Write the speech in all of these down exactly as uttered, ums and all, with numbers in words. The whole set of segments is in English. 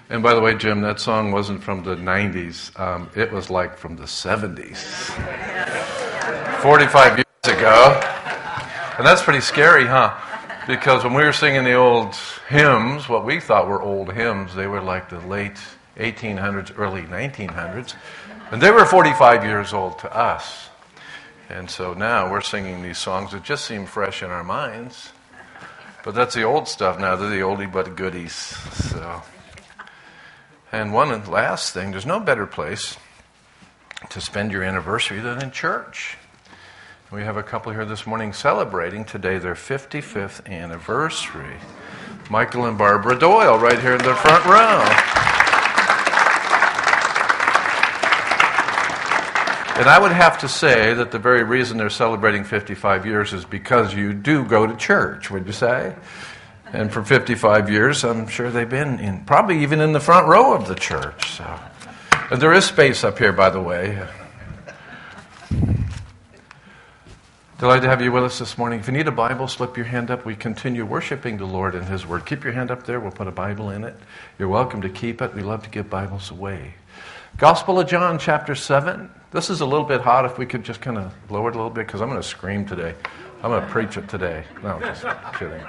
And by the way, Jim, that song wasn't from the nineties. Um, it was like from the seventies. forty-five years ago. And that's pretty scary, huh? Because when we were singing the old hymns, what we thought were old hymns, they were like the late eighteen hundreds, early nineteen hundreds. And they were forty-five years old to us. And so now we're singing these songs that just seem fresh in our minds. But that's the old stuff now. They're the oldie but goodies. So, and one last thing, there's no better place to spend your anniversary than in church. We have a couple here this morning celebrating today their fifty-fifth anniversary. Michael and Barbara Doyle right here in the front row. And I would have to say that the very reason they're celebrating fifty-five years is because you do go to church, would you say? And for fifty-five years, I'm sure they've been in, probably even in the front row of the church. So, and there is space up here, by the way. Delighted to have you with us this morning. If you need a Bible, slip your hand up. We continue worshiping the Lord and His Word. Keep your hand up there. We'll put a Bible in it. You're welcome to keep it. We love to give Bibles away. Gospel of John, chapter seven. This is a little bit hot. If we could just kind of lower it a little bit, because I'm going to scream today. I'm going to preach it today. No, just kidding.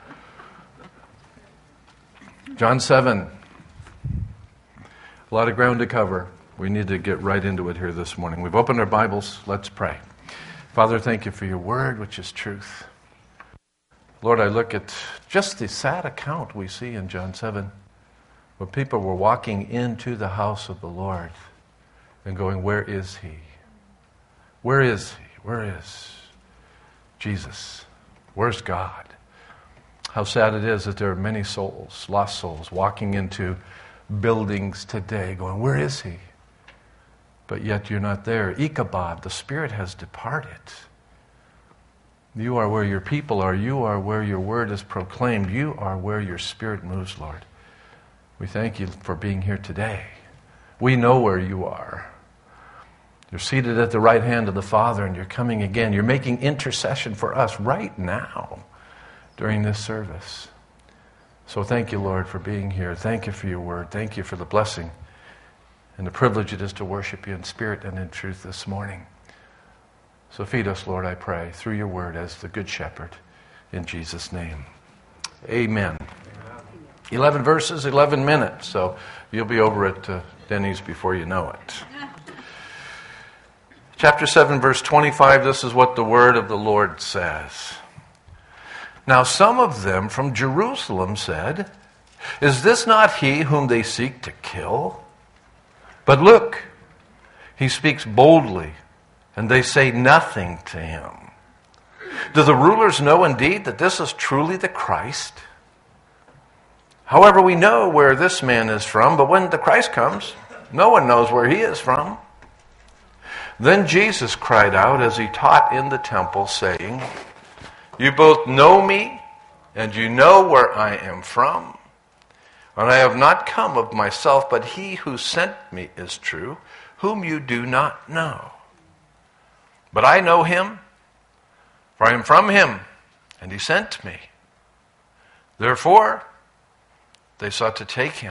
John seven. A lot of ground to cover. We need to get right into it here this morning. We've opened our Bibles. Let's pray. Father, thank you for your word, which is truth. Lord, I look at just the sad account we see in John seven, where people were walking into the house of the Lord and going, where is He? Where is He? Where is Jesus? Where's God? How sad it is that there are many souls, lost souls, walking into buildings today going, where is He? But yet you're not there. Ichabod, the Spirit has departed. You are where your people are. You are where your word is proclaimed. You are where your Spirit moves, Lord. We thank you for being here today. We know where you are. You're seated at the right hand of the Father, and you're coming again. You're making intercession for us right now during this service. So thank you, Lord, for being here. Thank you for your word. Thank you for the blessing and the privilege it is to worship you in spirit and in truth this morning. So feed us, Lord, I pray, through your word as the Good Shepherd, in Jesus' name. Amen. eleven verses, eleven minutes, so you'll be over at uh, Denny's before you know it. Chapter seven, verse twenty-five, this is what the word of the Lord says. Now some of them from Jerusalem said, is this not he whom they seek to kill? But look, he speaks boldly, and they say nothing to him. Do the rulers know indeed that this is truly the Christ? However, we know where this man is from, but when the Christ comes, no one knows where he is from. Then Jesus cried out as he taught in the temple, saying, you both know me, and you know where I am from. And I have not come of myself, but he who sent me is true, whom you do not know. But I know him, for I am from him, and he sent me. Therefore, they sought to take him.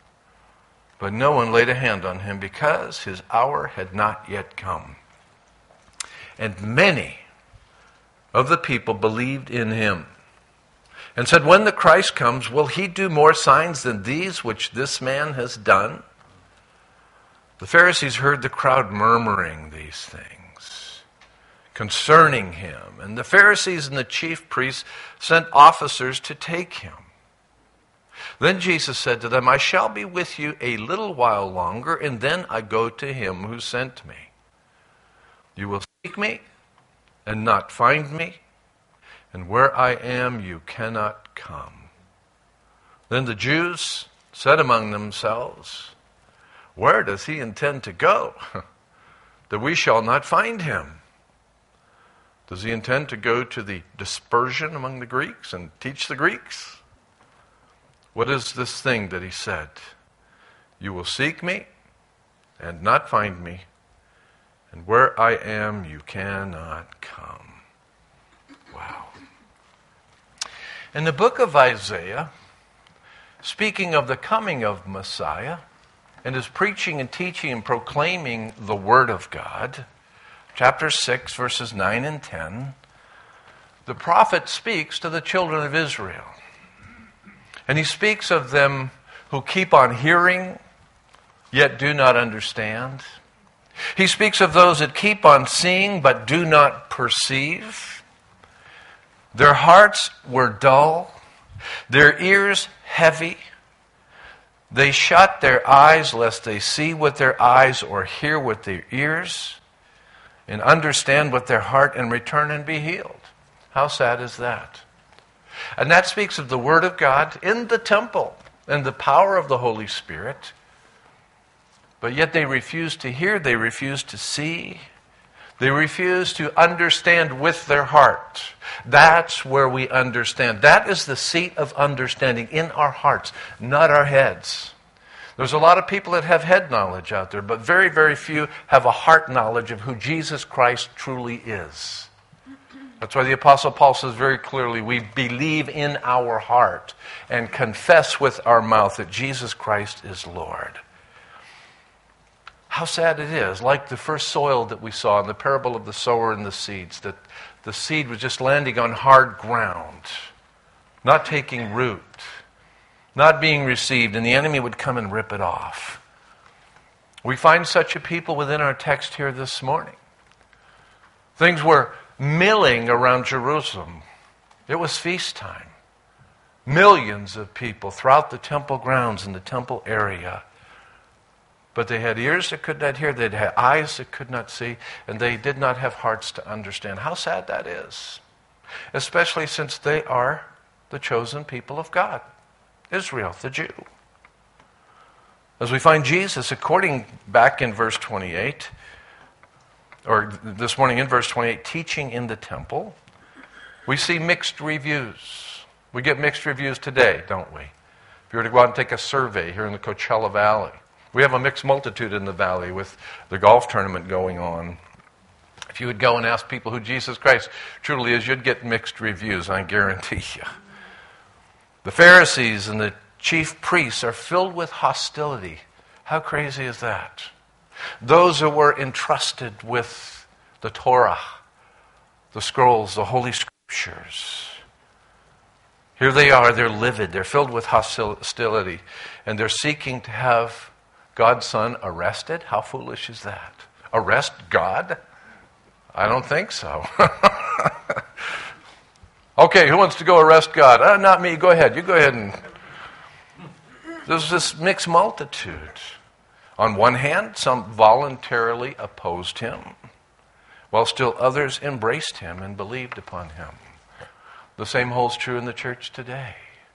But no one laid a hand on him, because his hour had not yet come. And many of the people believed in him, and said, when the Christ comes, will he do more signs than these which this man has done? The Pharisees heard the crowd murmuring these things concerning him. And the Pharisees and the chief priests sent officers to take him. Then Jesus said to them, I shall be with you a little while longer, and then I go to him who sent me. You will seek me and not find me, and where I am, you cannot come. Then the Jews said among themselves, where does he intend to go, that we shall not find him? Does he intend to go to the dispersion among the Greeks and teach the Greeks? What is this thing that he said? You will seek me and not find me, and where I am, you cannot come. Wow. In the book of Isaiah, speaking of the coming of Messiah and is preaching and teaching and proclaiming the Word of God, chapter six, verses nine and ten, the prophet speaks to the children of Israel. And he speaks of them who keep on hearing, yet do not understand. He speaks of those that keep on seeing, but do not perceive. Their hearts were dull, their ears heavy. They shut their eyes lest they see with their eyes or hear with their ears and understand with their heart and return and be healed. How sad is that? And that speaks of the Word of God in the temple and the power of the Holy Spirit. But yet they refuse to hear, they refuse to see, they refuse to understand with their heart. That's where we understand. That is the seat of understanding, in our hearts, not our heads. There's a lot of people that have head knowledge out there, but very, very few have a heart knowledge of who Jesus Christ truly is. That's why the Apostle Paul says very clearly, we believe in our heart and confess with our mouth that Jesus Christ is Lord. How sad it is, like the first soil that we saw in the parable of the sower and the seeds, that the seed was just landing on hard ground, not taking root, not being received, and the enemy would come and rip it off. We find such a people within our text here this morning. Things were milling around Jerusalem. It was feast time. Millions of people throughout the temple grounds and the temple area. But they had ears that could not hear, they had eyes that could not see, and they did not have hearts to understand. How sad that is. Especially since they are the chosen people of God. Israel, the Jew. As we find Jesus, according back in verse twenty-eight, or this morning in verse twenty-eight, teaching in the temple, we see mixed reviews. We get mixed reviews today, don't we? If you were to go out and take a survey here in the Coachella Valley, we have a mixed multitude in the valley with the golf tournament going on. If you would go and ask people who Jesus Christ truly is, you'd get mixed reviews, I guarantee you. The Pharisees and the chief priests are filled with hostility. How crazy is that? Those who were entrusted with the Torah, the scrolls, the Holy Scriptures. Here they are, they're livid, they're filled with hostility, and they're seeking to have God's Son arrested. How foolish is that? Arrest God? I don't think so. Okay, who wants to go arrest God? Uh, not me, go ahead. You go ahead and... There's this mixed multitude. On one hand, some voluntarily opposed him, while still others embraced him and believed upon him. The same holds true in the church today.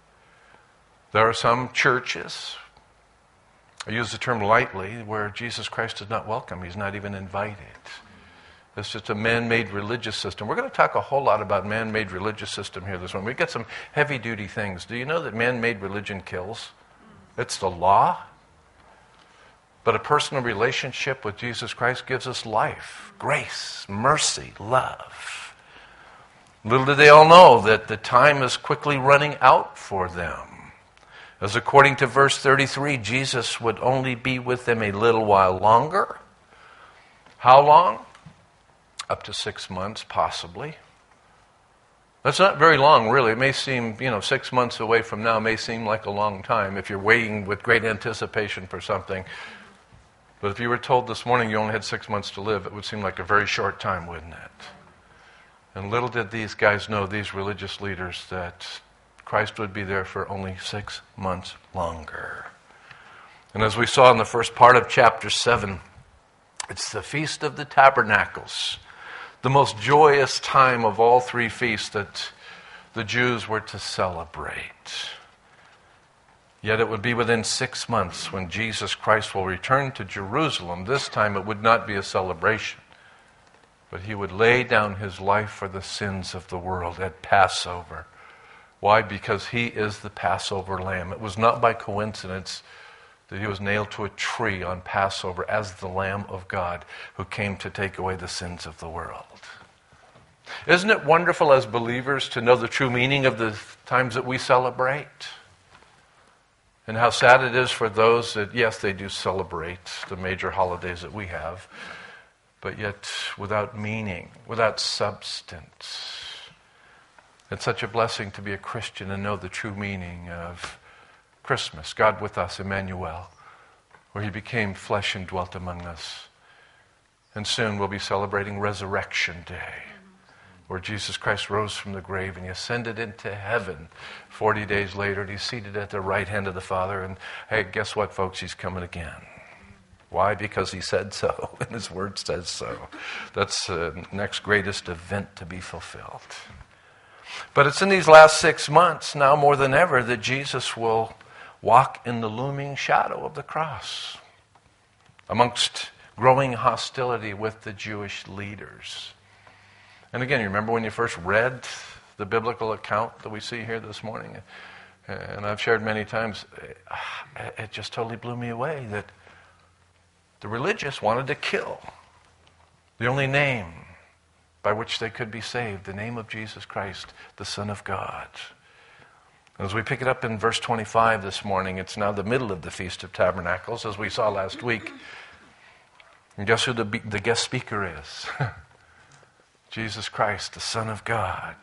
There are some churches, I use the term lightly, where Jesus Christ is not welcome. He's not even invited. It's just a man-made religious system. We're going to talk a whole lot about man-made religious system here this morning. We've got some heavy-duty things. Do you know that man-made religion kills? It's the law. But a personal relationship with Jesus Christ gives us life, grace, mercy, love. Little did they all know that the time is quickly running out for them. As according to verse thirty-three, Jesus would only be with them a little while longer. How long? Up to six months, possibly. That's not very long, really. It may seem, you know, six months away from now may seem like a long time if you're waiting with great anticipation for something. But if you were told this morning you only had six months to live, it would seem like a very short time, wouldn't it? And little did these guys know, these religious leaders, that Christ would be there for only six months longer. And as we saw in the first part of chapter seven, it's the Feast of the Tabernacles, the most joyous time of all three feasts that the Jews were to celebrate. Yet it would be within six months when Jesus Christ will return to Jerusalem. This time it would not be a celebration, but he would lay down his life for the sins of the world at Passover. Why? Because he is the Passover lamb. It was not by coincidence that he was nailed to a tree on Passover as the Lamb of God who came to take away the sins of the world. Isn't it wonderful as believers to know the true meaning of the times that we celebrate? And how sad it is for those that, yes, they do celebrate the major holidays that we have, but yet without meaning, without substance. It's such a blessing to be a Christian and know the true meaning of Christmas, God with us, Emmanuel, where he became flesh and dwelt among us. And soon we'll be celebrating Resurrection Day, where Jesus Christ rose from the grave and he ascended into heaven forty days later, and he's seated at the right hand of the Father. And hey, guess what, folks? He's coming again. Why? Because he said so, and his word says so. That's the next greatest event to be fulfilled. But it's in these last six months, now more than ever, that Jesus will walk in the looming shadow of the cross, amongst growing hostility with the Jewish leaders. And again, you remember when you first read the biblical account that we see here this morning? And I've shared many times, it just totally blew me away that the religious wanted to kill the only name by which they could be saved, the name of Jesus Christ, the Son of God. As we pick it up in verse twenty-five this morning, it's now the middle of the Feast of Tabernacles, as we saw last week. And guess who the, the guest speaker is? Jesus Christ, the Son of God.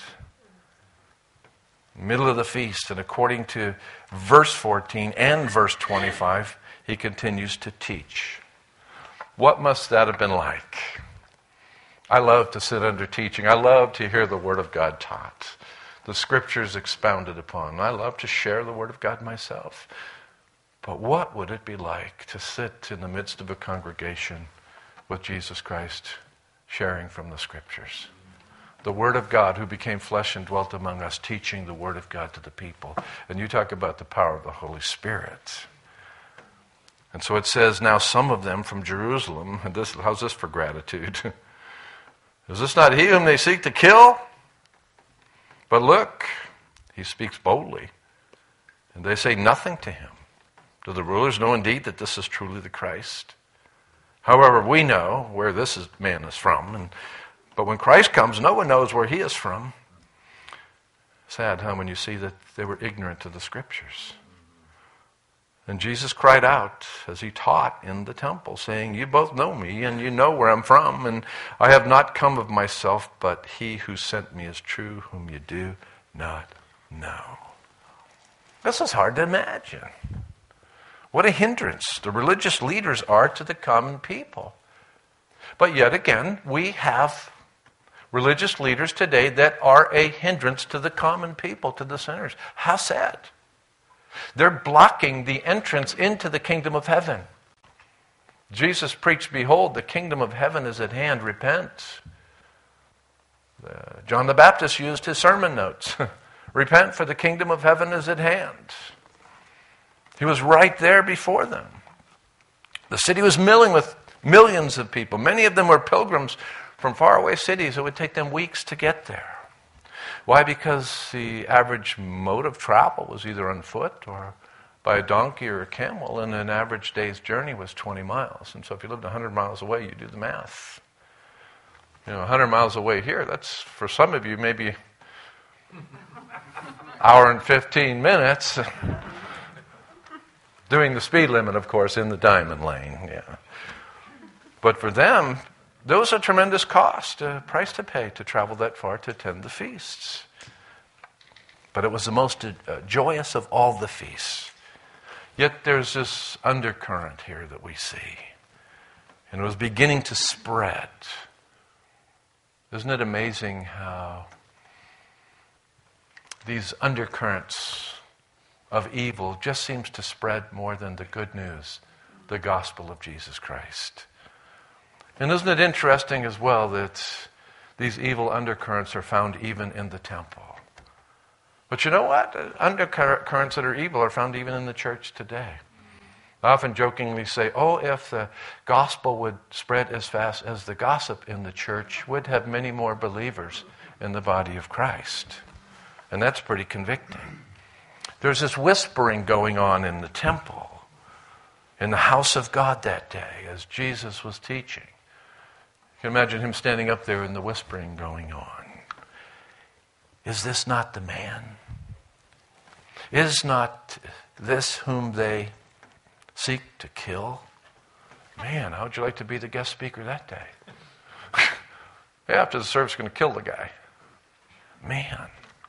Middle of the feast, and according to verse fourteen and verse twenty-five, he continues to teach. What must that have been like? I love to sit under teaching. I love to hear the Word of God taught, the Scriptures expounded upon. I love to share the Word of God myself. But what would it be like to sit in the midst of a congregation with Jesus Christ sharing from the Scriptures? The Word of God who became flesh and dwelt among us, teaching the Word of God to the people. And you talk about the power of the Holy Spirit. And so it says, now some of them from Jerusalem, and this, how's this for gratitude? Is this not he whom they seek to kill? But look, he speaks boldly, and they say nothing to him. Do the rulers know indeed that this is truly the Christ? However, we know where this is, man is from, and but when Christ comes, no one knows where he is from. Sad, huh, when you see that they were ignorant of the Scriptures. And Jesus cried out as he taught in the temple, saying, you both know me, and you know where I'm from, and I have not come of myself, but he who sent me is true, whom you do not know. This is hard to imagine. What a hindrance the religious leaders are to the common people. But yet again, we have religious leaders today that are a hindrance to the common people, to the sinners. How sad. They're blocking the entrance into the kingdom of heaven. Jesus preached, behold, the kingdom of heaven is at hand, repent. Uh, John the Baptist used his sermon notes. Repent, for the kingdom of heaven is at hand. He was right there before them. The city was milling with millions of people. Many of them were pilgrims from faraway cities. It would take them weeks to get there. Why? Because the average mode of travel was either on foot or by a donkey or a camel, and an average day's journey was twenty miles. And so if you lived one hundred miles away, you do the math. You know, one hundred miles away here, that's, for some of you, maybe an hour and fifteen minutes. Doing the speed limit, of course, in the diamond lane. Yeah. But for them, there was a tremendous cost, a price to pay to travel that far to attend the feasts. But it was the most uh, joyous of all the feasts. Yet there's this undercurrent here that we see. And it was beginning to spread. Isn't it amazing how these undercurrents of evil just seems to spread more than the good news, the gospel of Jesus Christ? And isn't it interesting as well that these evil undercurrents are found even in the temple? But you know what? Undercurrents that are evil are found even in the church today. I often jokingly say, oh, if the gospel would spread as fast as the gossip in the church, we'd have many more believers in the body of Christ. And that's pretty convicting. There's this whispering going on in the temple, in the house of God that day, as Jesus was teaching. You can imagine him standing up there and the whispering going on. Is this not the man? Is not this whom they seek to kill? Man, how would you like to be the guest speaker that day? Yeah, after the service, going to kill the guy. Man.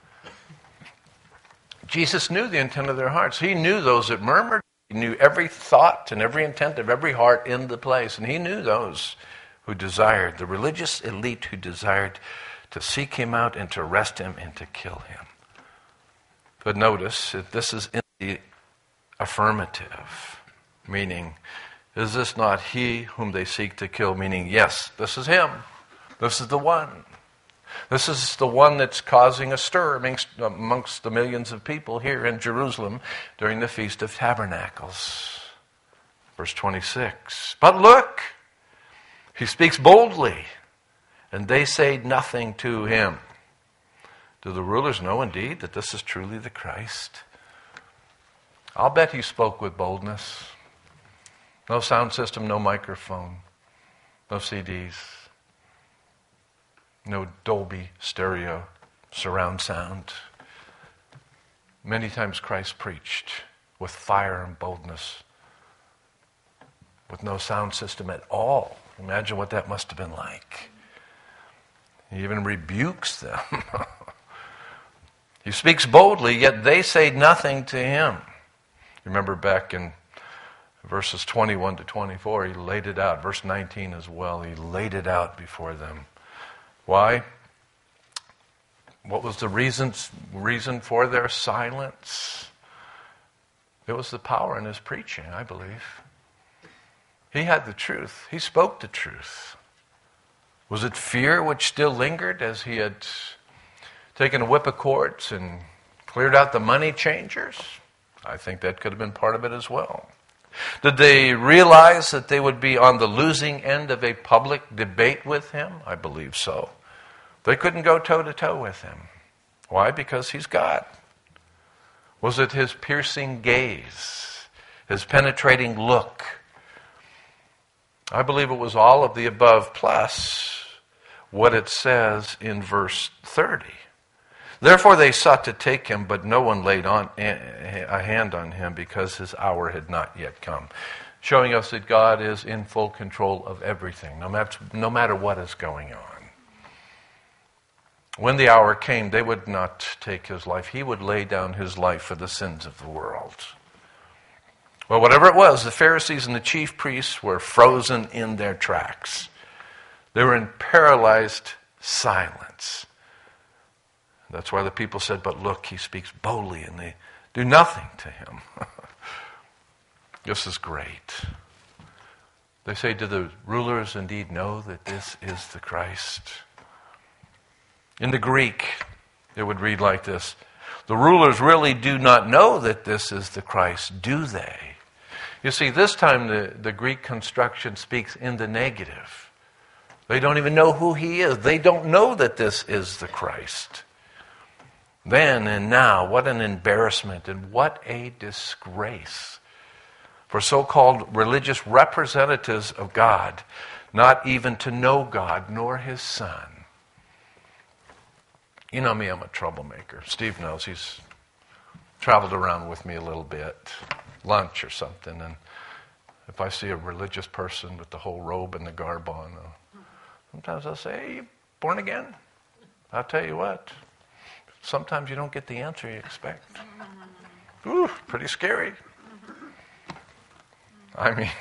Jesus knew the intent of their hearts. He knew those that murmured. He knew every thought and every intent of every heart in the place. And he knew those who desired, the religious elite who desired to seek him out and to arrest him and to kill him. But notice that this is in the affirmative, meaning, is this not he whom they seek to kill? Meaning, yes, this is him. This is the one. This is the one that's causing a stir amongst, amongst the millions of people here in Jerusalem during the Feast of Tabernacles. Verse twenty-six. But look, he speaks boldly, and they say nothing to him. Do the rulers know indeed that this is truly the Christ? I'll bet he spoke with boldness. No sound system, no microphone, no C Ds, no Dolby stereo surround sound. Many times Christ preached with fire and boldness, with no sound system at all. Imagine what that must have been like. He even rebukes them. He speaks boldly, yet they say nothing to him. Remember back in verses twenty-one to twenty-four, he laid it out. Verse nineteen as well, he laid it out before them. Why? What was the reason, reason for their silence? It was the power in his preaching, I believe. He had the truth. He spoke the truth. Was it fear which still lingered as he had taken a whip of cords and cleared out the money changers? I think that could have been part of it as well. Did they realize that they would be on the losing end of a public debate with him? I believe so. They couldn't go toe-to-toe with him. Why? Because he's God. Was it his piercing gaze, his penetrating look? I believe it was all of the above, plus what it says in verse thirty. Therefore they sought to take him, but no one laid on a hand on him because his hour had not yet come. Showing us that God is in full control of everything, no matter, no matter what is going on. When the hour came, they would not take his life. He would lay down his life for the sins of the world. Well, whatever it was, the Pharisees and the chief priests were frozen in their tracks. They were in paralyzed silence. That's why the people said, but look, he speaks boldly, and they do nothing to him. This is great. They say, do the rulers indeed know that this is the Christ? In the Greek, it would read like this. The rulers really do not know that this is the Christ, do they? You see, this time the, the Greek construction speaks in the negative. They don't even know who he is. They don't know that this is the Christ. Then and now, what an embarrassment and what a disgrace for so-called religious representatives of God, not even to know God nor his Son. You know me, I'm a troublemaker. Steve knows. He's traveled around with me a little bit, lunch or something, and if I see a religious person with the whole robe and the garb on, uh, sometimes I'll say, hey, you born again? I'll tell you what. Sometimes you don't get the answer you expect. Ooh, pretty scary. I mean,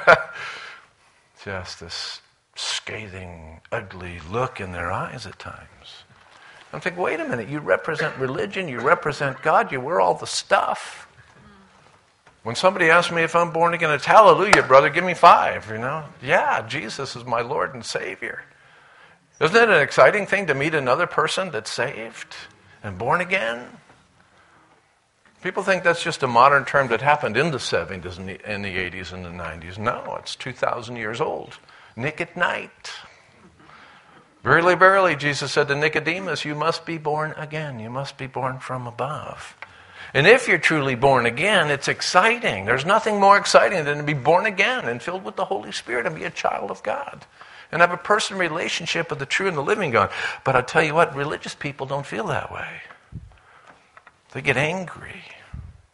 just this scathing, ugly look in their eyes at times. I'm thinking, wait a minute, you represent religion, you represent God, you wear all the stuff. When somebody asks me if I'm born again, it's hallelujah, brother, give me five, you know. Yeah, Jesus is my Lord and Savior. Isn't it an exciting thing to meet another person that's saved and born again? People think that's just a modern term that happened in the seventies and the, in the eighties and the nineties. No, it's two thousand years old. Nick at night. Verily, verily, Jesus said to Nicodemus, you must be born again. You must be born from above. And if you're truly born again, it's exciting. There's nothing more exciting than to be born again and filled with the Holy Spirit and be a child of God and have a personal relationship with the true and the living God. But I tell you what, religious people don't feel that way. They get angry.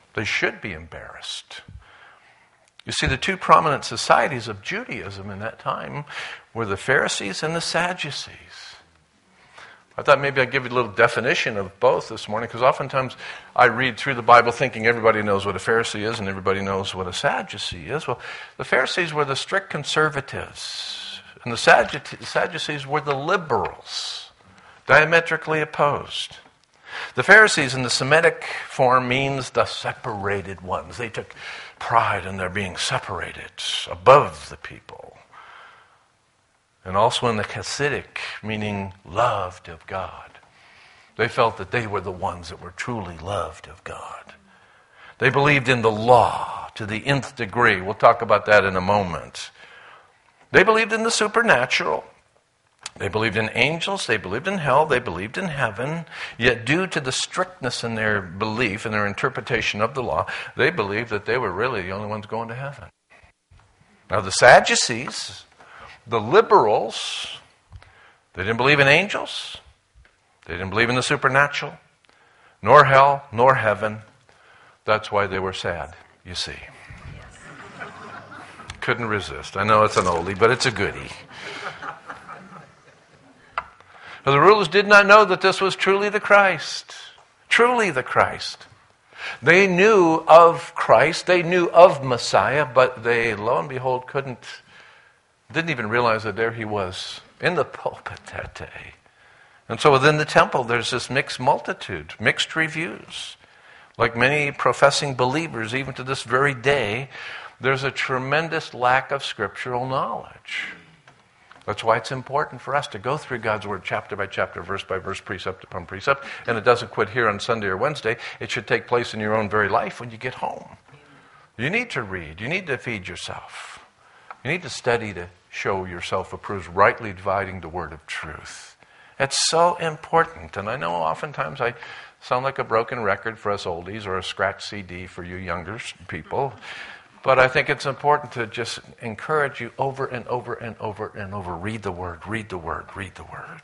They should be embarrassed. You see, the two prominent societies of Judaism in that time were the Pharisees and the Sadducees. I thought maybe I'd give you a little definition of both this morning, because oftentimes I read through the Bible thinking everybody knows what a Pharisee is and everybody knows what a Sadducee is. Well, the Pharisees were the strict conservatives, and the Sadducees were the liberals, diametrically opposed. The Pharisees in the Semitic form means the separated ones. They took pride in their being separated above the people. And also in the Hasidic, meaning loved of God. They felt that they were the ones that were truly loved of God. They believed in the law to the nth degree. We'll talk about that in a moment. They believed in the supernatural. They believed in angels. They believed in hell. They believed in heaven. Yet due to the strictness in their belief and their interpretation of the law, they believed that they were really the only ones going to heaven. Now the Sadducees, the liberals, they didn't believe in angels. They didn't believe in the supernatural, nor hell, nor heaven. That's why they were sad, you see. Couldn't resist. I know it's an oldie, but it's a goodie. Now, the rulers did not know that this was truly the Christ. Truly the Christ. They knew of Christ. They knew of Messiah, but they, lo and behold, couldn't, didn't even realize that there he was in the pulpit that day. And so within the temple, there's this mixed multitude, mixed reviews. Like many professing believers, even to this very day, there's a tremendous lack of scriptural knowledge. That's why it's important for us to go through God's Word chapter by chapter, verse by verse, precept upon precept. And it doesn't quit here on Sunday or Wednesday. It should take place in your own very life when you get home. You need to read. You need to feed yourself. You need to study to show yourself approved, rightly dividing the word of truth. It's so important. And I know oftentimes I sound like a broken record for us oldies or a scratch C D for you younger people. But I think it's important to just encourage you over and over and over and over. Read the Word, read the Word, read the Word.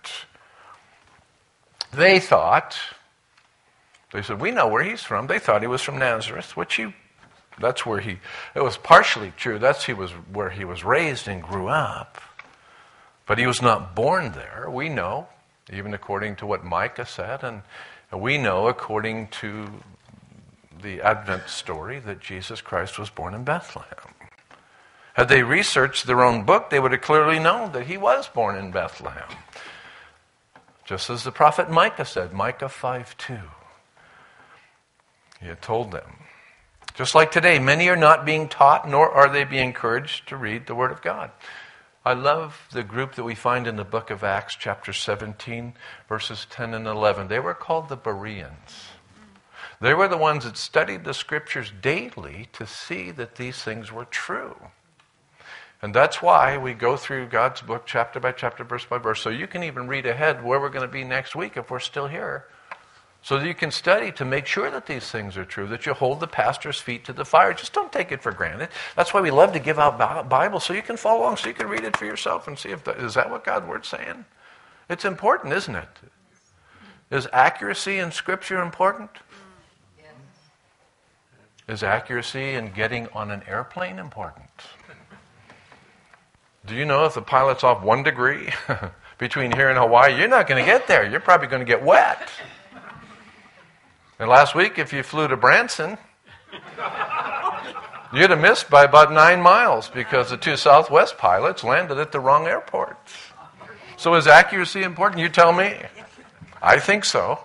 They thought, they said, we know where he's from. They thought he was from Nazareth, which he, that's where he, it was partially true. That's he was where he was raised and grew up. But he was not born there. We know, even according to what Micah said, and we know according to the Advent story that Jesus Christ was born in Bethlehem. Had they researched their own book, they would have clearly known that he was born in Bethlehem. Just as the prophet Micah said, Micah five two. He had told them. Just like today, many are not being taught, nor are they being encouraged to read the Word of God. I love the group that we find in the book of Acts, chapter seventeen, verses ten and eleven. They were called the Bereans. They were the ones that studied the Scriptures daily to see that these things were true. And that's why we go through God's book chapter by chapter, verse by verse. So you can even read ahead where we're going to be next week if we're still here. So that you can study to make sure that these things are true, that you hold the pastor's feet to the fire. Just don't take it for granted. That's why we love to give out Bibles so you can follow along, so you can read it for yourself and see if that, is that what God's Word's saying? It's important, isn't it? Is accuracy in Scripture important? Is accuracy in getting on an airplane important? Do you know if the pilot's off one degree between here and Hawaii, you're not going to get there. You're probably going to get wet. And last week, if you flew to Branson, you'd have missed by about nine miles because the two Southwest pilots landed at the wrong airport. So is accuracy important? You tell me. I think so.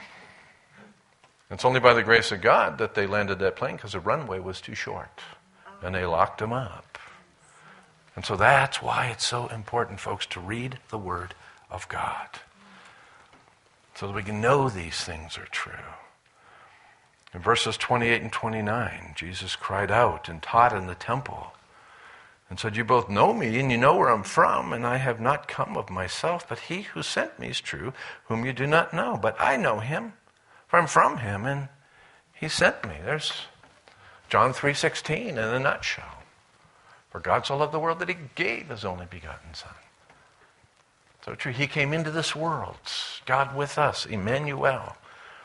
It's only by the grace of God that they landed that plane because the runway was too short. And they locked them up. And so that's why it's so important, folks, to read the Word of God. So that we can know these things are true. In verses twenty-eight and twenty-nine, Jesus cried out and taught in the temple and said, you both know me and you know where I'm from, and I have not come of myself, but he who sent me is true, whom you do not know. But I know him. For I'm from him, and he sent me. There's John three sixteen in a nutshell. For God so loved the world that he gave his only begotten Son. So true. He came into this world, God with us, Emmanuel.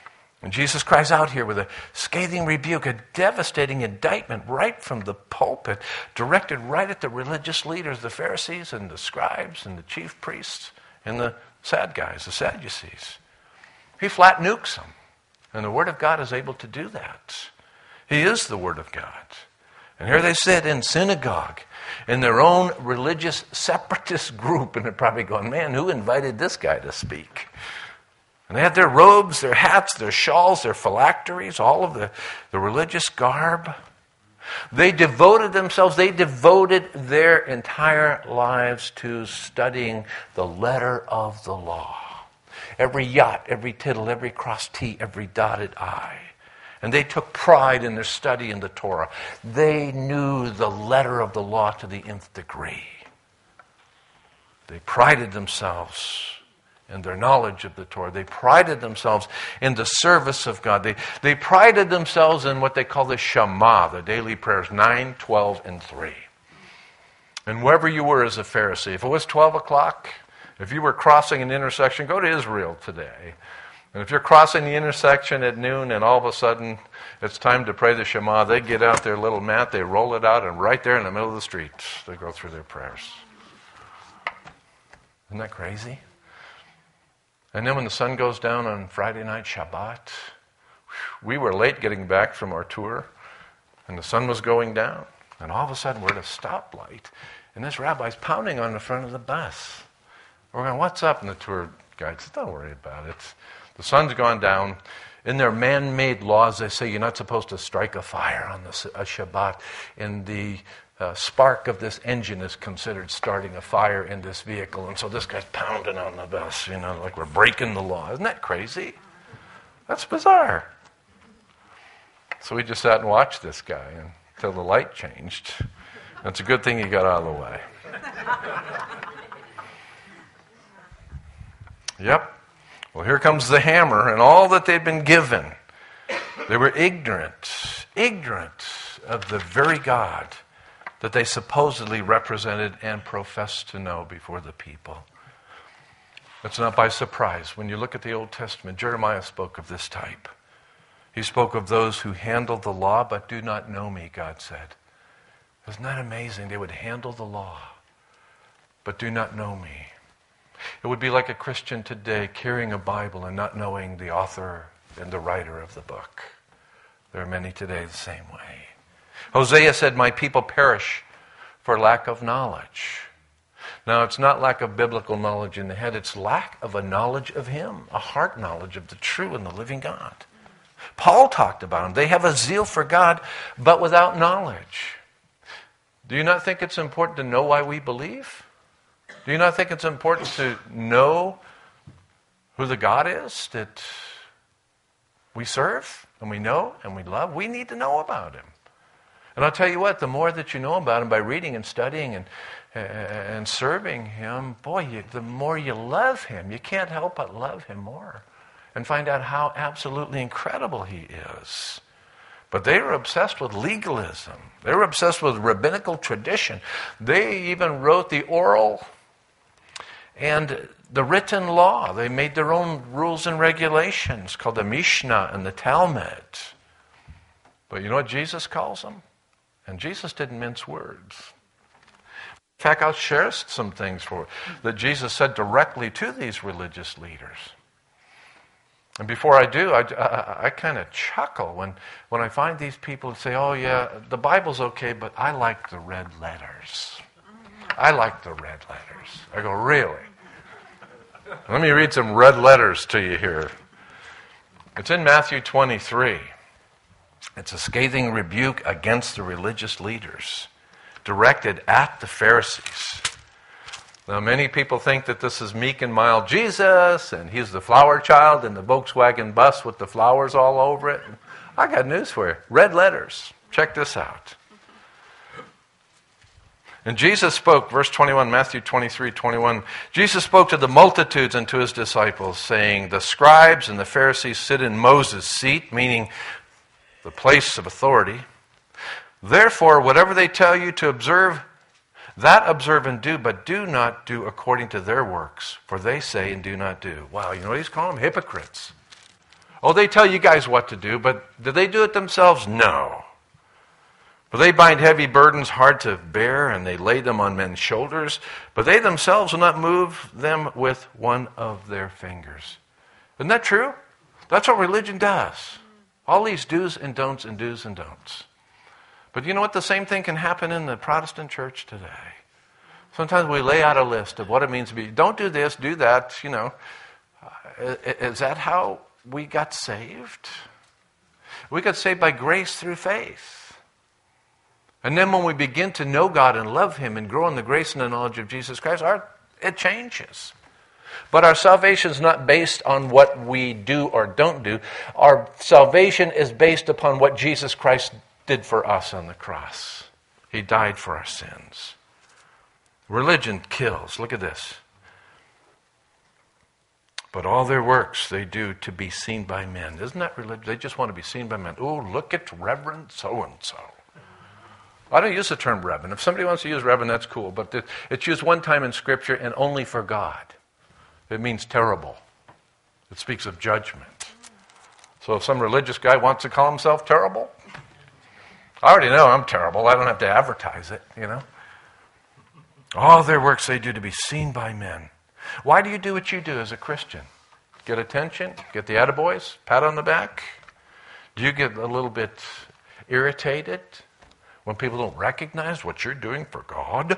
And Jesus cries out here with a scathing rebuke, a devastating indictment right from the pulpit, directed right at the religious leaders, the Pharisees and the scribes and the chief priests and the sad guys, the Sadducees. He flat nukes them. And the Word of God is able to do that. He is the Word of God. And here they sit in synagogue in their own religious separatist group, and they're probably going, man, who invited this guy to speak? And they had their robes, their hats, their shawls, their phylacteries, all of the, the religious garb. They devoted themselves, they devoted their entire lives to studying the letter of the law. Every jot, every tittle, every crossed T, every dotted I. And they took pride in their study in the Torah. They knew the letter of the law to the nth degree. They prided themselves in their knowledge of the Torah. They prided themselves in the service of God. They, they prided themselves in what they call the Shema, the daily prayers, nine, twelve, and three. And wherever you were as a Pharisee, if it was twelve o'clock, if you were crossing an intersection, go to Israel today. And if you're crossing the intersection at noon and all of a sudden it's time to pray the Shema, they get out their little mat, they roll it out, and right there in the middle of the street, they go through their prayers. Isn't that crazy? And then when the sun goes down on Friday night, Shabbat, we were late getting back from our tour, and the sun was going down, and all of a sudden we're at a stoplight, and this rabbi's pounding on the front of the bus. We're going, what's up? And the tour guide says, don't worry about it. The sun's gone down. In their man-made laws, they say you're not supposed to strike a fire on the a Shabbat, and the Uh, spark of this engine is considered starting a fire in this vehicle. And so this guy's pounding on the bus, you know, like we're breaking the law. Isn't that crazy? That's bizarre. So we just sat and watched this guy until the light changed. It's a good thing he got out of the way. Yep. Well, here comes the hammer and all that they'd been given. They were ignorant, ignorant of the very God that they supposedly represented and professed to know before the people. It's not by surprise. When you look at the Old Testament, Jeremiah spoke of this type. He spoke of those who handle the law but do not know me, God said. Isn't that amazing? They would handle the law but do not know me. It would be like a Christian today carrying a Bible and not knowing the author and the writer of the book. There are many today the same way. Hosea said, my people perish for lack of knowledge. Now, it's not lack of biblical knowledge in the head. It's lack of a knowledge of Him, a heart knowledge of the true and the living God. Paul talked about them. They have a zeal for God, but without knowledge. Do you not think it's important to know why we believe? Do you not think it's important to know who the God is that we serve and we know and we love? We need to know about Him. And I'll tell you what, the more that you know about Him by reading and studying and and serving Him, boy, you, the more you love Him. You can't help but love Him more and find out how absolutely incredible He is. But they were obsessed with legalism. They were obsessed with rabbinical tradition. They even wrote the oral and the written law. They made their own rules and regulations called the Mishnah and the Talmud. But you know what Jesus calls them? And Jesus didn't mince words. In fact, I'll share some things for you that Jesus said directly to these religious leaders. And before I do, I, I, I kind of chuckle when, when I find these people say, oh yeah, the Bible's okay, but I like the red letters. I like the red letters. I go, really? Let me read some red letters to you here. It's in Matthew twenty-three. It's a scathing rebuke against the religious leaders, directed at the Pharisees. Now, many people think that this is meek and mild Jesus, and He's the flower child in the Volkswagen bus with the flowers all over it. I got news for you. Red letters. Check this out. And Jesus spoke, verse twenty-one, Matthew twenty-three, twenty-one. Jesus spoke to the multitudes and to His disciples, saying, the scribes and the Pharisees sit in Moses' seat, meaning the place of authority. Therefore, whatever they tell you to observe, that observe and do, but do not do according to their works, for they say and do not do. Wow, you know what He's calling them? Hypocrites. Oh, they tell you guys what to do, but do they do it themselves? No. For they bind heavy burdens hard to bear, and they lay them on men's shoulders, but they themselves will not move them with one of their fingers. Isn't that true? That's what religion does. All these do's and don'ts and do's and don'ts. But you know what? The same thing can happen in the Protestant church today. Sometimes we lay out a list of what it means to be, don't do this, do that, you know. Is that how we got saved? We got saved by grace through faith. And then when we begin to know God and love Him and grow in the grace and the knowledge of Jesus Christ, our, it changes. But our salvation is not based on what we do or don't do. Our salvation is based upon what Jesus Christ did for us on the cross. He died for our sins. Religion kills. Look at this. But all their works they do to be seen by men. Isn't that religion? They just want to be seen by men. Oh, look at Reverend so-and-so. I don't use the term reverend. If somebody wants to use reverend, that's cool. But it's used one time in Scripture and only for God. It means terrible. It speaks of judgment. So if some religious guy wants to call himself terrible, I already know I'm terrible. I don't have to advertise it, you know. All their works they do to be seen by men. Why do you do what you do as a Christian? Get attention? Get the attaboys? Pat on the back? Do you get a little bit irritated when people don't recognize what you're doing for God?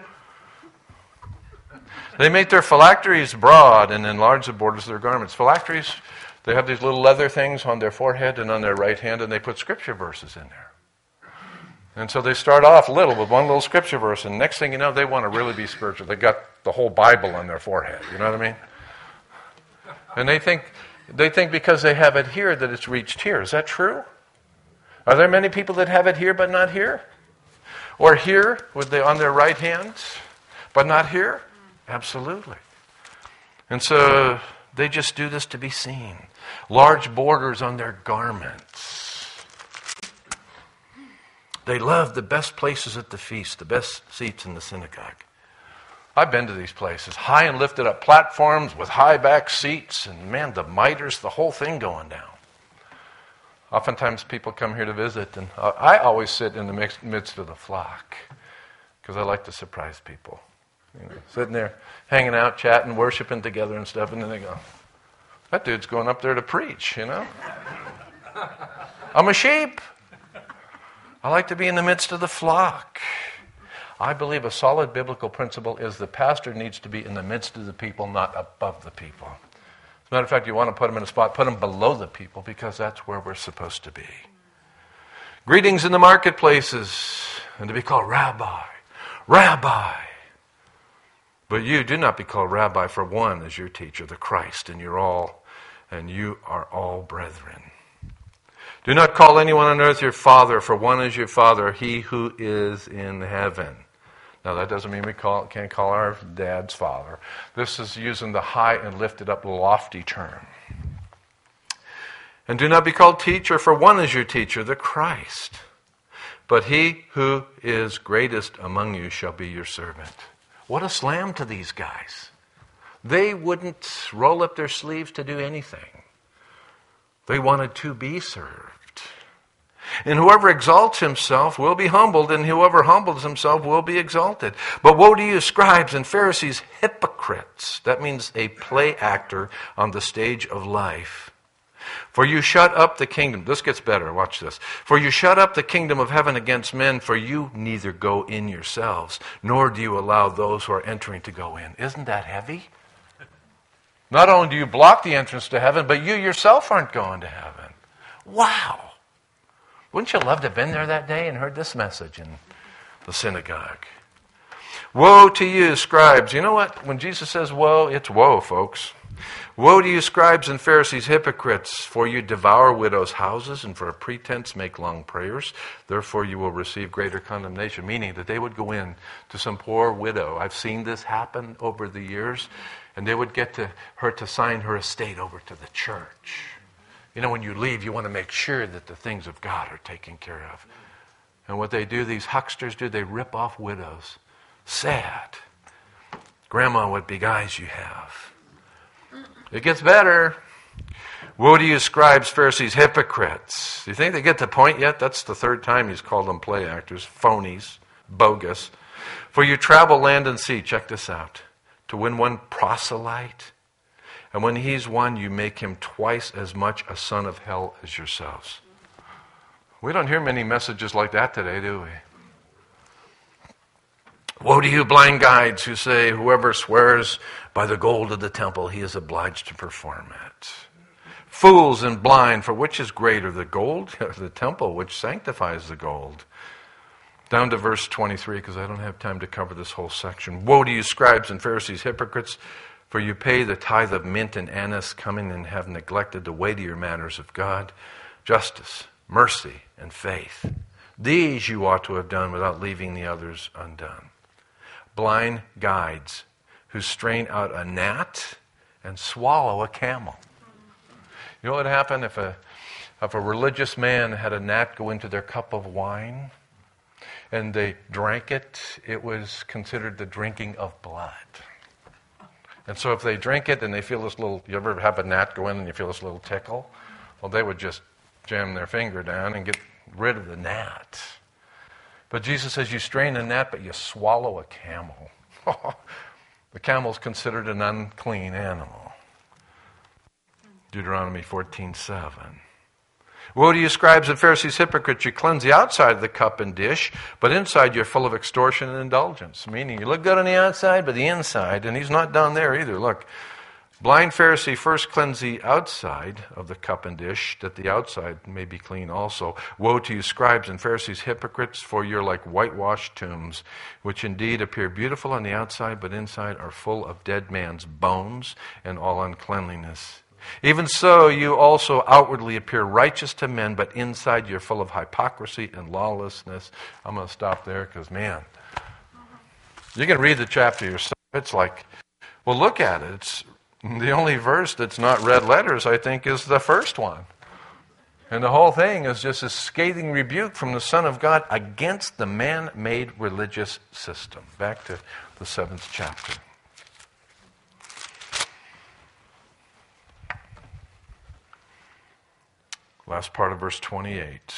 They make their phylacteries broad and enlarge the borders of their garments. Phylacteries, they have these little leather things on their forehead and on their right hand, and they put scripture verses in there. And so they start off little with one little scripture verse, and next thing you know, they want to really be spiritual. They got the whole Bible on their forehead. You know what I mean? And they think they think because they have it here that it's reached here. Is that true? Are there many people that have it here but not here? Or here with the on their right hand but not here? Absolutely. And so they just do this to be seen. Large borders on their garments. They love the best places at the feast, the best seats in the synagogue. I've been to these places, high and lifted up platforms with high back seats, and man, the miters, the whole thing going down. Oftentimes people come here to visit, and I always sit in the mix, midst of the flock because I like to surprise people. You know, sitting there, hanging out, chatting, worshiping together and stuff, and then they go, that dude's going up there to preach, you know? I'm a sheep. I like to be in the midst of the flock. I believe a solid biblical principle is the pastor needs to be in the midst of the people, not above the people. As a matter of fact, you want to put them in a spot, put them below the people, because that's where we're supposed to be. Greetings in the marketplaces, and to be called Rabbi. Rabbi. But you do not be called Rabbi, for one is your teacher, the Christ, and you're all, and you are all brethren. Do not call anyone on earth your father, for one is your Father, He who is in heaven. Now that doesn't mean we call, can't call our dads Father. This is using the high and lifted up lofty term. And do not be called teacher, for one is your teacher, the Christ. But he who is greatest among you shall be your servant. What a slam to these guys. They wouldn't roll up their sleeves to do anything. They wanted to be served. And whoever exalts himself will be humbled, and whoever humbles himself will be exalted. But woe to you, scribes and Pharisees, hypocrites. That means a play actor on the stage of life. For you shut up the kingdom. This gets better. Watch this. For you shut up the kingdom of heaven against men, for you neither go in yourselves, nor do you allow those who are entering to go in. Isn't that heavy? Not only do you block the entrance to heaven, but you yourself aren't going to heaven. Wow. Wouldn't you love to have been there that day and heard this message in the synagogue? Woe to you, scribes. You know what? When Jesus says woe, it's woe, folks. Woe to you, scribes and Pharisees, hypocrites, for you devour widows' houses and for a pretense make long prayers. Therefore you will receive greater condemnation, meaning that they would go in to some poor widow. I've seen this happen over the years, and they would get to her to sign her estate over to the church. You know, when you leave, you want to make sure that the things of God are taken care of. And what they do, these hucksters do, they rip off widows. Sad. Grandma, what big eyes you have. It gets better. Woe to you, scribes, Pharisees, hypocrites. Do you think they get the point yet? That's the third time he's called them play actors, phonies, bogus. For you travel land and sea, check this out, to win one proselyte. And when he's won, you make him twice as much a son of hell as yourselves. We don't hear many messages like that today, do we? Woe to you, blind guides, who say, whoever swears by the gold of the temple, he is obliged to perform it. Fools and blind, for which is greater, the gold or the temple which sanctifies the gold? Down to verse twenty-three, because I don't have time to cover this whole section. Woe to you, scribes and Pharisees, hypocrites, for you pay the tithe of mint and anise, coming and have neglected the weightier matters of God, justice, mercy, and faith. These you ought to have done without leaving the others undone. Blind guides who strain out a gnat and swallow a camel. You know what would happen if a, if a religious man had a gnat go into their cup of wine and they drank it? It was considered the drinking of blood. And so if they drink it and they feel this little, you ever have a gnat go in and you feel this little tickle? Well, they would just jam their finger down and get rid of the gnat. But Jesus says you strain a gnat, but you swallow a camel. The camel is considered an unclean animal. Deuteronomy fourteen seven. Woe to you, scribes and Pharisees, hypocrites! You cleanse the outside of the cup and dish, but inside you're full of extortion and indulgence. Meaning you look good on the outside, but the inside, and he's not done there either. Look, blind Pharisee, first cleanse the outside of the cup and dish, that the outside may be clean also. Woe to you, scribes and Pharisees, hypocrites, for you're like whitewashed tombs, which indeed appear beautiful on the outside, but inside are full of dead man's bones and all uncleanliness. Even so, you also outwardly appear righteous to men, but inside you're full of hypocrisy and lawlessness. I'm going to stop there because, man, you can read the chapter yourself. It's like, well, look at it. It's the only verse that's not red letters, I think, is the first one. And the whole thing is just a scathing rebuke from the Son of God against the man-made religious system. Back to the seventh chapter. Last part of verse twenty-eight.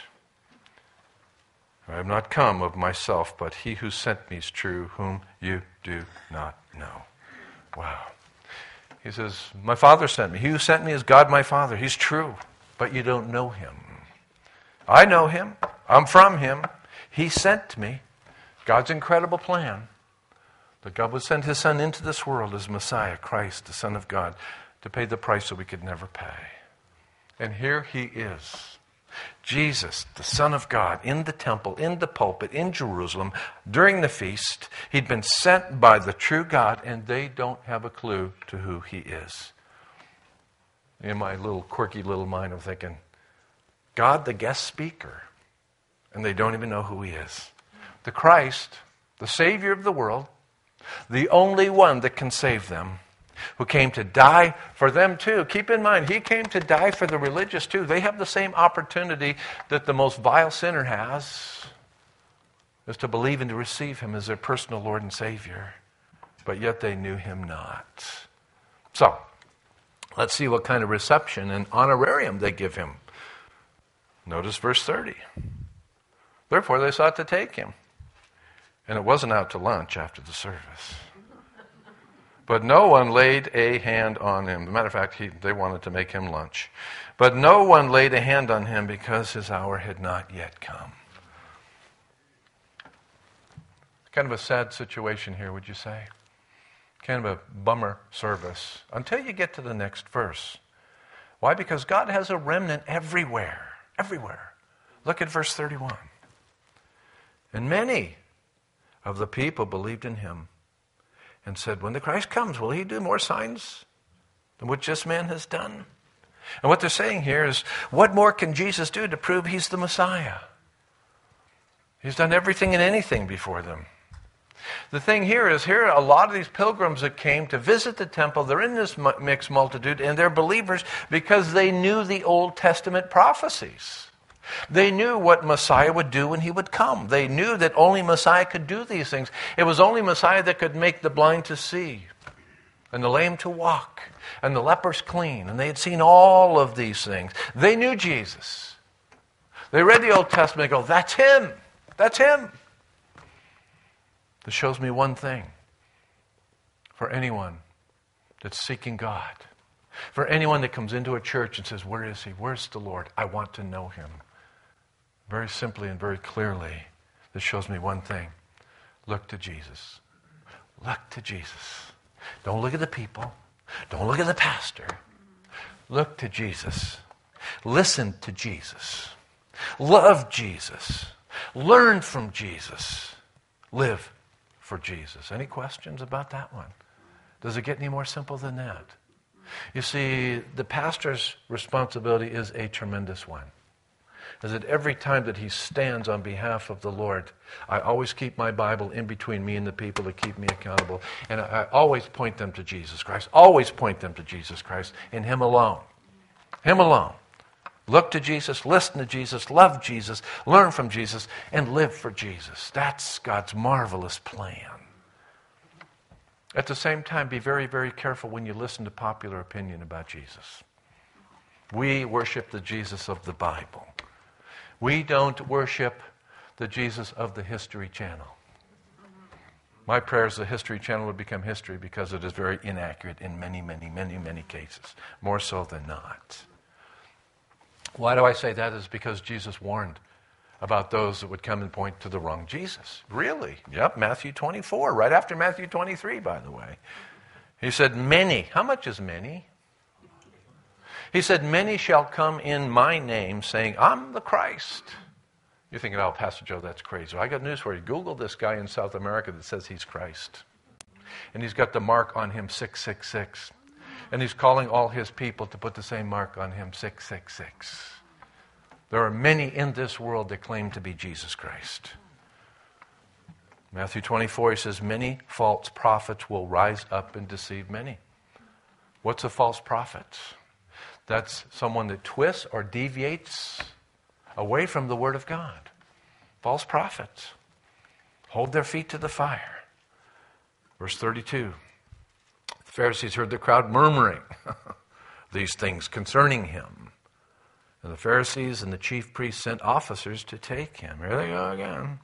I have not come of myself, but he who sent me is true, whom you do not know. Wow. He says, my Father sent me. He who sent me is God my Father. He's true, but you don't know him. I know him. I'm from him. He sent me. God's incredible plan that God would send his Son into this world as Messiah, Christ, the Son of God, to pay the price that we could never pay. And here he is, Jesus, the Son of God, in the temple, in the pulpit, in Jerusalem, during the feast. He'd been sent by the true God, and they don't have a clue to who he is. In my little quirky little mind, I'm thinking, God, the guest speaker, and they don't even know who he is. The Christ, the Savior of the world, the only one that can save them, who came to die for them too. Keep in mind, he came to die for the religious too. They have the same opportunity that the most vile sinner has, is to believe and to receive him as their personal Lord and Savior. But yet they knew him not. So, let's see what kind of reception and honorarium they give him. Notice verse thirty. Therefore they sought to take him. And it wasn't out to lunch after the service. But no one laid a hand on him. As a matter of fact, he, they wanted to make him lunch. But no one laid a hand on him because his hour had not yet come. Kind of a sad situation here, would you say? Kind of a bummer service until you get to the next verse. Why? Because God has a remnant everywhere. Everywhere. Look at verse thirty-one. And many of the people believed in him and said, when the Christ comes, will he do more signs than what this man has done? And what they're saying here is, what more can Jesus do to prove he's the Messiah? He's done everything and anything before them. The thing here is, here are a lot of these pilgrims that came to visit the temple. They're in this mixed multitude, and they're believers because they knew the Old Testament prophecies. They knew what Messiah would do when he would come. They knew that only Messiah could do these things. It was only Messiah that could make the blind to see, and the lame to walk, and the lepers clean. And they had seen all of these things. They knew Jesus. They read the Old Testament and go, that's him. That's him. This shows me one thing. For anyone that's seeking God, for anyone that comes into a church and says, where is he? Where's the Lord? I want to know him. Very simply and very clearly, this shows me one thing. Look to Jesus. Look to Jesus. Don't look at the people. Don't look at the pastor. Look to Jesus. Listen to Jesus. Love Jesus. Learn from Jesus. Live for Jesus. Any questions about that one? Does it get any more simple than that? You see, the pastor's responsibility is a tremendous one. Is that every time that he stands on behalf of the Lord, I always keep my Bible in between me and the people to keep me accountable. And I, I always point them to Jesus Christ. Always point them to Jesus Christ and him alone. Him alone. Look to Jesus, listen to Jesus, love Jesus, learn from Jesus, and live for Jesus. That's God's marvelous plan. At the same time, be very, very careful when you listen to popular opinion about Jesus. We worship the Jesus of the Bible. We don't worship the Jesus of the History Channel. My prayer is the History Channel would become history because it is very inaccurate in many, many, many, many cases. More so than not. Why do I say that? Is because Jesus warned about those that would come and point to the wrong Jesus. Really? Yep, Matthew twenty-four, right after Matthew twenty-three, by the way. He said, many. How much is many? He said, many shall come in my name saying, I'm the Christ. You're thinking, oh, Pastor Joe, that's crazy. Well, I got news for you. Google this guy in South America that says he's Christ. And he's got the mark on him, six six six. And he's calling all his people to put the same mark on him, six six six. There are many in this world that claim to be Jesus Christ. Matthew twenty-four, he says, many false prophets will rise up and deceive many. What's a false prophet? That's someone that twists or deviates away from the Word of God. False prophets hold their feet to the fire. Verse thirty-two, the Pharisees heard the crowd murmuring these things concerning him. And the Pharisees and the chief priests sent officers to take him. Here they go again.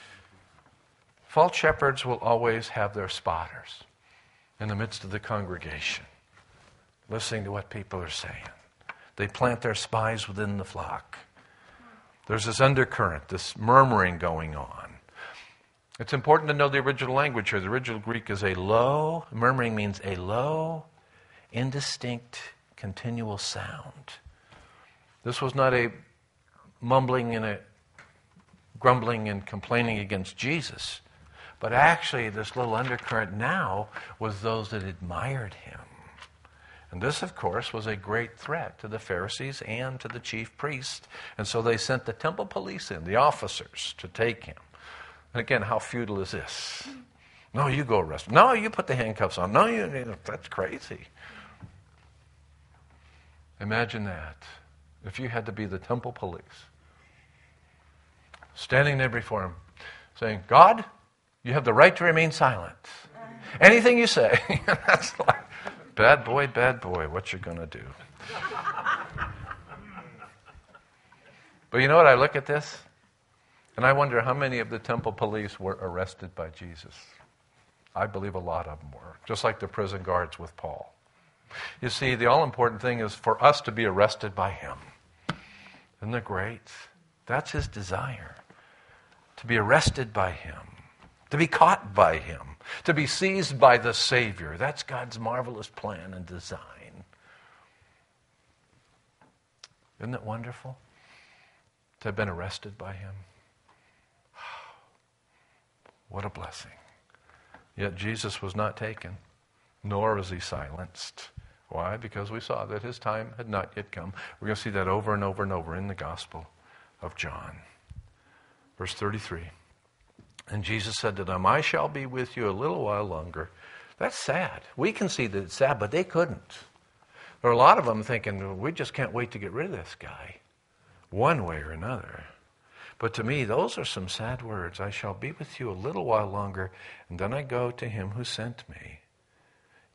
False shepherds will always have their spotters in the midst of the congregation, listening to what people are saying. They plant their spies within the flock. There's this undercurrent, this murmuring going on. It's important to know the original language here. The original Greek is a low, murmuring means a low, indistinct, continual sound. This was not a mumbling and a grumbling and complaining against Jesus, but actually this little undercurrent now was those that admired him. And this, of course, was a great threat to the Pharisees and to the chief priests. And so they sent the temple police in, the officers, to take him. And again, how futile is this? No, you go arrest him. No, you put the handcuffs on. No, you, that's crazy. Imagine that. If you had to be the temple police, standing there before him, saying, God, you have the right to remain silent. Anything you say. That's like, bad boy, bad boy, what you gonna do? But you know what, I look at this, and I wonder how many of the temple police were arrested by Jesus. I believe a lot of them were, just like the prison guards with Paul. You see, the all-important thing is for us to be arrested by him. Isn't that great? That's his desire. To be arrested by him. To be caught by him. To be seized by the Savior. That's God's marvelous plan and design. Isn't it wonderful to have been arrested by him? What a blessing. Yet Jesus was not taken, nor was he silenced. Why? Because we saw that his time had not yet come. We're going to see that over and over and over in the Gospel of John. Verse thirty-three. And Jesus said to them, I shall be with you a little while longer. That's sad. We can see that it's sad, but they couldn't. There are a lot of them thinking, we just can't wait to get rid of this guy, one way or another. But to me, those are some sad words. I shall be with you a little while longer, and then I go to him who sent me.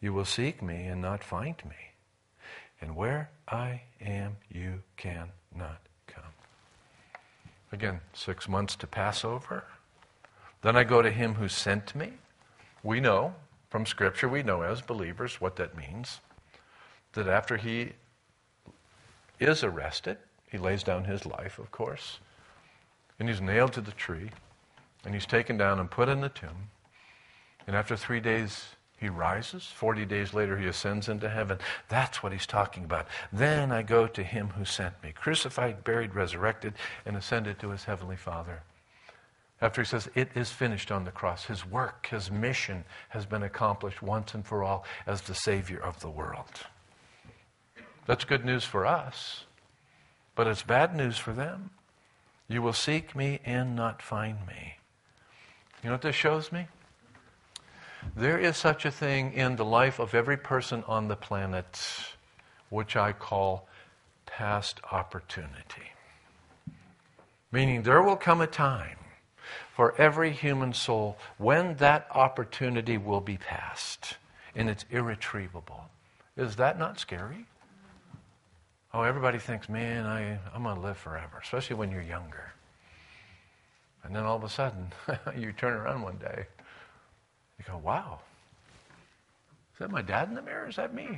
You will seek me and not find me. And where I am, you cannot come. Again, six months to Passover. Then I go to him who sent me. We know from Scripture, we know as believers what that means. That after he is arrested, he lays down his life, of course, and he's nailed to the tree, and he's taken down and put in the tomb. And after three days, he rises. Forty days later, he ascends into heaven. That's what he's talking about. Then I go to him who sent me, crucified, buried, resurrected, and ascended to his heavenly Father. After he says, it is finished on the cross. His work, his mission has been accomplished once and for all as the Savior of the world. That's good news for us, but it's bad news for them. You will seek me and not find me. You know what this shows me? There is such a thing in the life of every person on the planet, which I call past opportunity. Meaning there will come a time for every human soul when that opportunity will be past, and it's irretrievable. Is that not scary? Oh, everybody thinks, man, I, I'm going to live forever, especially when you're younger. And then all of a sudden, you turn around one day, you go, wow, is that my dad in the mirror? Is that me?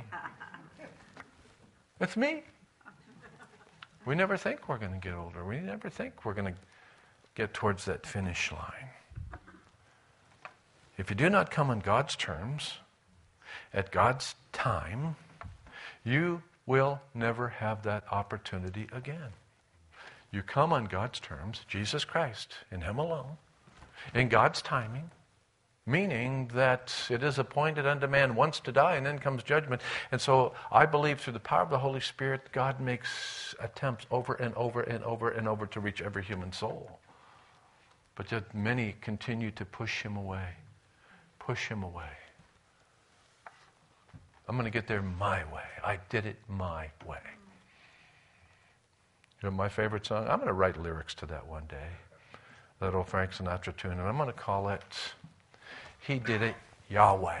It's me. We never think we're going to get older. We never think we're going to get towards that finish line. If you do not come on God's terms, at God's time, you will never have that opportunity again. You come on God's terms, Jesus Christ, in him alone, in God's timing, meaning that it is appointed unto man once to die, and then comes judgment. And so I believe through the power of the Holy Spirit, God makes attempts over and over and over and over to reach every human soul. But yet many continue to push him away, push him away. I'm going to get there my way. I did it my way. You know, my favorite song, I'm going to write lyrics to that one day. That old Frank Sinatra tune, and I'm going to call it, He Did It Yahweh.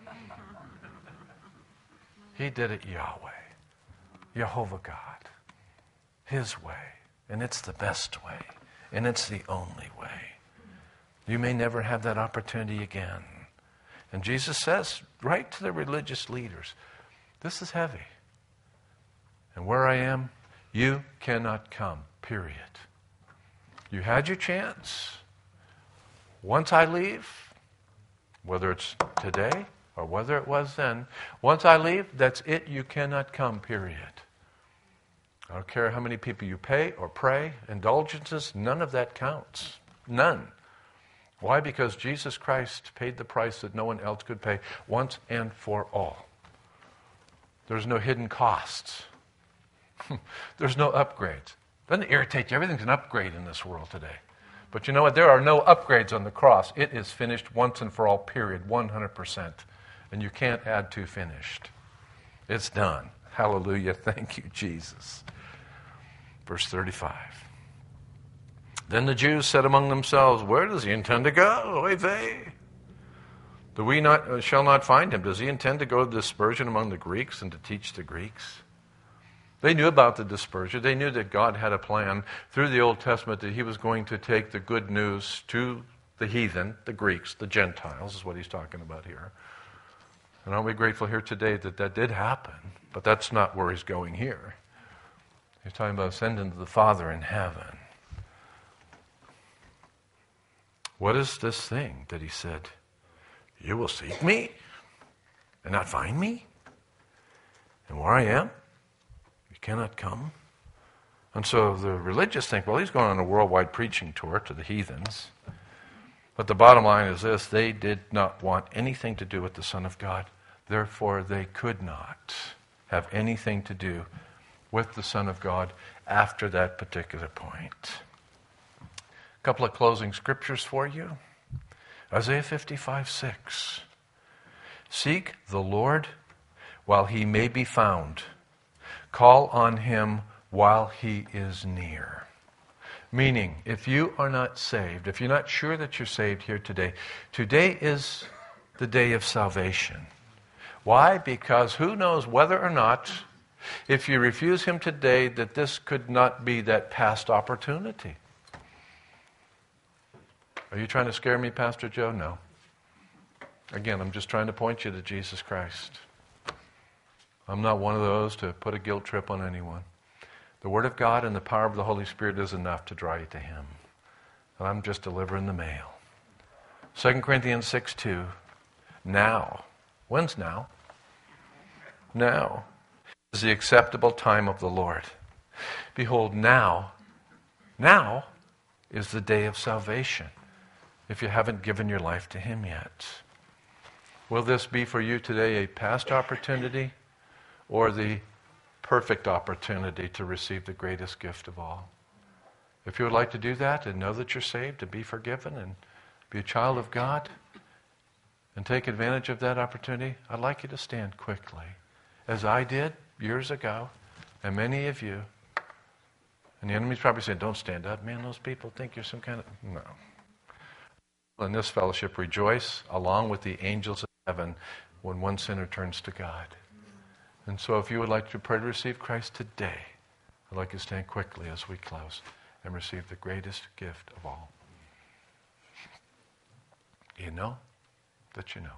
He did it Yahweh. Jehovah God. His way. And it's the best way. And it's the only way. You may never have that opportunity again. And Jesus says, right to the religious leaders, this is heavy. And where I am, you cannot come, period. You had your chance. Once I leave, whether it's today or whether it was then, once I leave, that's it, you cannot come, period. I don't care how many people you pay or pray, indulgences, none of that counts. None. Why? Because Jesus Christ paid the price that no one else could pay once and for all. There's no hidden costs. There's no upgrades. Doesn't it irritate you? Everything's an upgrade in this world today. But you know what? There are no upgrades on the cross. It is finished once and for all, period, one hundred percent. And you can't add to finished. It's done. Hallelujah. Thank you, Jesus. Verse thirty-five. Then the Jews said among themselves, where does he intend to go? Oy vey. Do we not, uh, shall not find him? Does he intend to go to dispersion among the Greeks and to teach the Greeks? They knew about the dispersion. They knew that God had a plan through the Old Testament that he was going to take the good news to the heathen, the Greeks, the Gentiles, is what he's talking about here. And aren't we grateful here today that that did happen? But that's not where he's going here. He's talking about ascending to the Father in heaven. What is this thing that he said, you will seek me and not find me? And where I am, you cannot come. And so the religious think, well, he's going on a worldwide preaching tour to the heathens. But the bottom line is this, they did not want anything to do with the Son of God. Therefore, they could not have anything to do with the Son of God after that particular point. A couple of closing scriptures for you. Isaiah fifty-five six. Seek the Lord while he may be found. Call on him while he is near. Meaning, if you are not saved, if you're not sure that you're saved here today, today is the day of salvation. Why? Because who knows whether or not, if you refuse him today, that this could not be that past opportunity. Are you trying to scare me, Pastor Joe? No. Again, I'm just trying to point you to Jesus Christ. I'm not one of those to put a guilt trip on anyone. The Word of God and the power of the Holy Spirit is enough to draw you to him. And I'm just delivering the mail. Second Corinthians six two. Now. When's now? Now is the acceptable time of the Lord. Behold, now, now is the day of salvation, if you haven't given your life to him yet. Will this be for you today a past opportunity or the perfect opportunity to receive the greatest gift of all? If you would like to do that and know that you're saved, to be forgiven and be a child of God and take advantage of that opportunity, I'd like you to stand quickly, as I did years ago, and many of you. And the enemy's probably saying, don't stand up. Man, those people think you're some kind of... No. In this fellowship, rejoice along with the angels of heaven when one sinner turns to God. And so if you would like to pray to receive Christ today, I'd like you to stand quickly as we close and receive the greatest gift of all. You know that you know.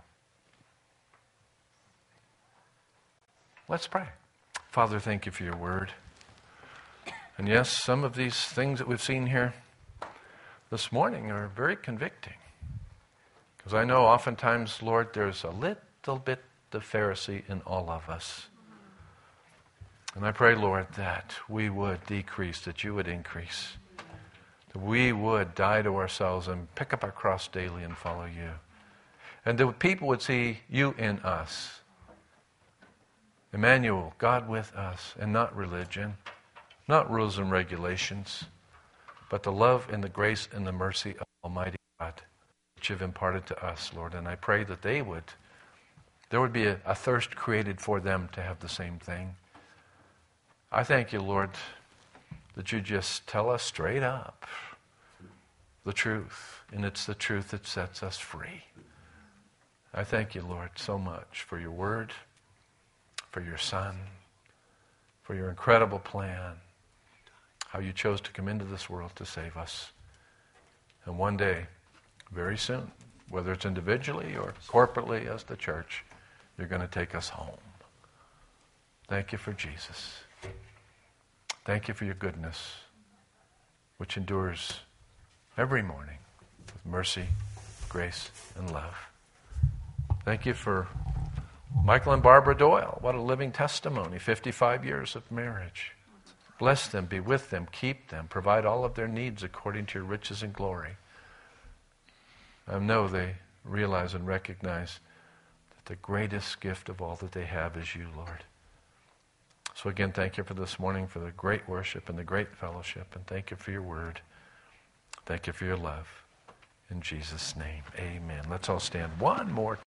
Let's pray. Father, thank you for your word. And yes, some of these things that we've seen here this morning are very convicting. Because I know oftentimes, Lord, there's a little bit of Pharisee in all of us. And I pray, Lord, that we would decrease, that you would increase. That we would die to ourselves and pick up our cross daily and follow you. And that people would see you in us. Emmanuel, God with us, and not religion, not rules and regulations, but the love and the grace and the mercy of Almighty God, which you've imparted to us, Lord. And I pray that they would, there would be a, a thirst created for them to have the same thing. I thank you, Lord, that you just tell us straight up the truth, and it's the truth that sets us free. I thank you, Lord, so much for your word, for your Son, for your incredible plan, how you chose to come into this world to save us. And one day, very soon, whether it's individually or corporately as the church, you're going to take us home. Thank you for Jesus. Thank you for your goodness, which endures every morning with mercy, grace, and love. Thank you for Michael and Barbara Doyle. What a living testimony. fifty-five years of marriage. Bless them, be with them, keep them, provide all of their needs according to your riches and glory. I know they realize and recognize that the greatest gift of all that they have is you, Lord. So again, thank you for this morning, for the great worship and the great fellowship, and thank you for your word. Thank you for your love. In Jesus' name, amen. Let's all stand one more time.